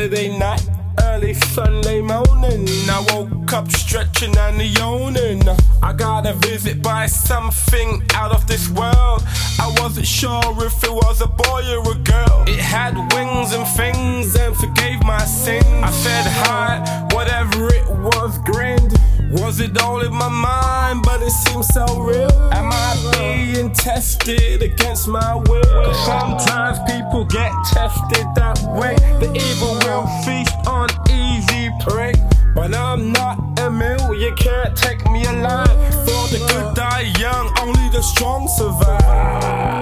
Saturday night, early Sunday morning, I woke up stretching and yawning. I got a visit by something out of this world. I wasn't sure if it was a boy or a girl. It had wings and things and forgave my sins. I said hi, whatever it was, grinned. Was it all in my mind, but it seems so real? Am I being tested against my will? Sometimes people get tested that way. The evil will feast on easy prey. But I'm not Emil, you can't take me alive. For the good die young, only the strong survive.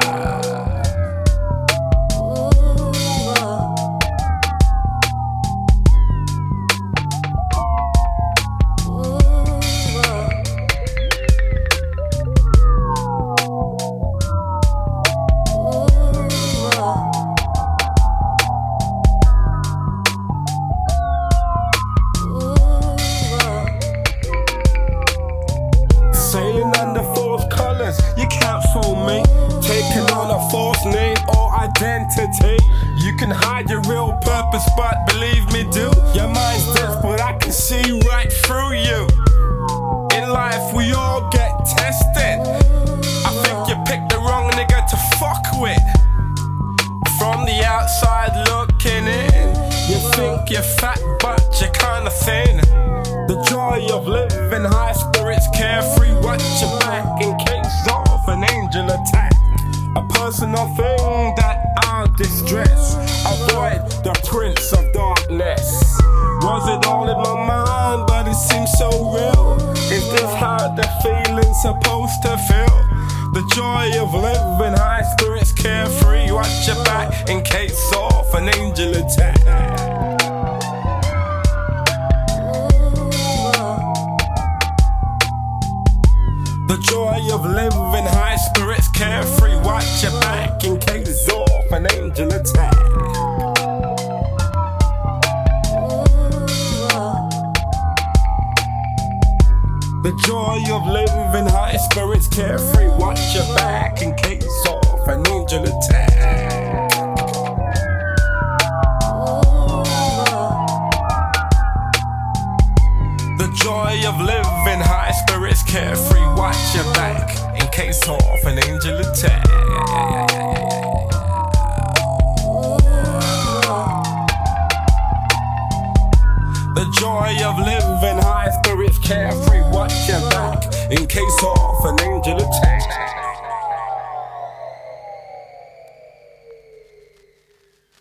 Saying under false colors, you can't fool me. Taking on a false name or identity. You can hide your real purpose, but believe me, dude, your mind's desperate, I can see right through you. In life, we all get tested. I think you picked the wrong nigga to fuck with. From the outside looking in, you think you're fat, but you're kinda thin. The joy of living high spirits, carefree, watch your back in case of an angel attack. A personal thing that I'll distress. Avoid the prince of darkness. Was it all in my mind, but it seems so real? Is this how the feeling's supposed to feel? The joy of living high spirits, carefree, watch your back in case of an angel attack. The joy of living high spirits, carefree, watch your back in case of an angel attack. The joy of living high spirits, carefree, watch your back in case of an angel attack. The joy of living high spirits, carefree, watch your back in case of an angel attack. The joy of living high spirits, carefree, watch your back in case of an angel attack.